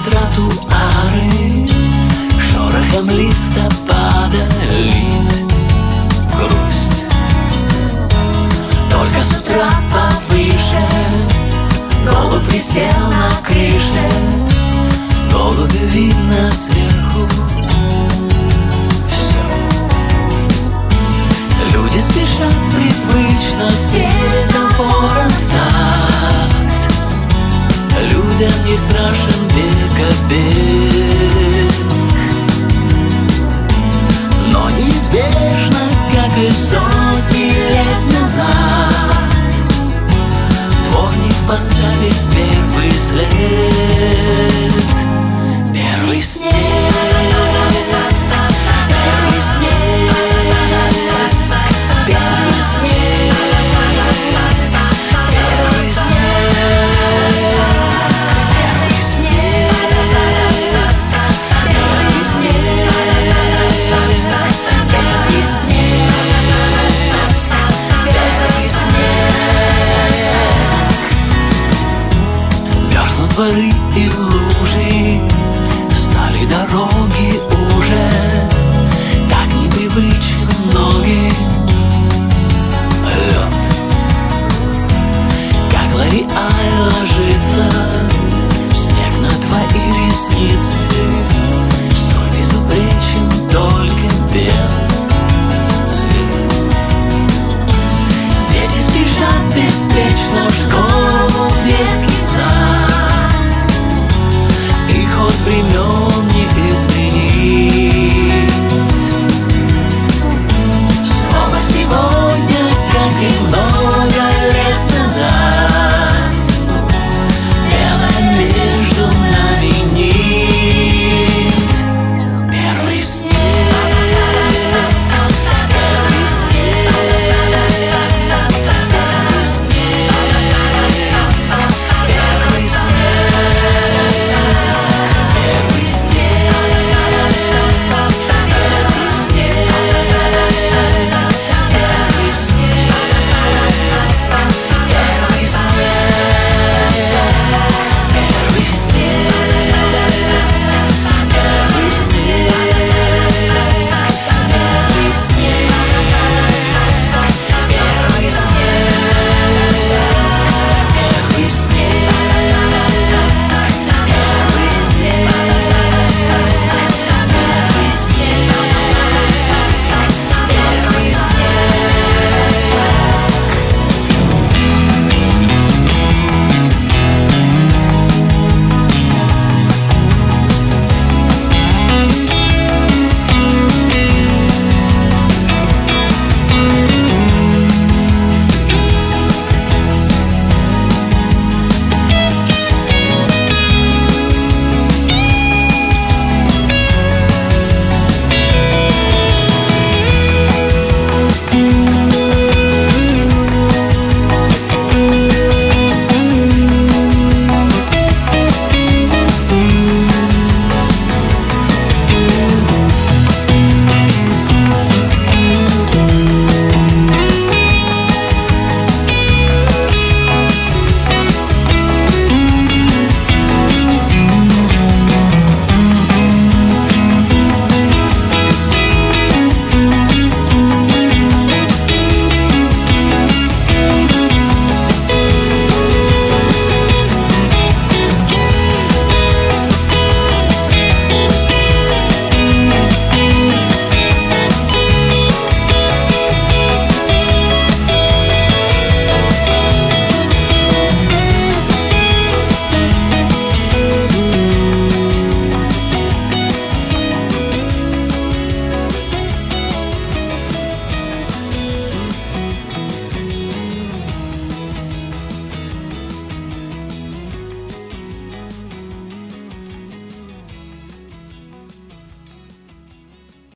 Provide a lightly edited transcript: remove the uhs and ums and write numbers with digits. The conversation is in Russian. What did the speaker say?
тротуары, шорохом листопада лить грусть. Только с утра повыше голубь присел на крыше, голубя видно сверху. Все. Люди спешат привычно, светофором в такт. Людям не страшен века бег, но неизбежно, как и сотни лет назад, дворник поставит первый след. Первый снег, первый снег, первый снег, первый снег, первый снег, первый снег, первый снег, первый снег. Мерзнут дворы и лужи,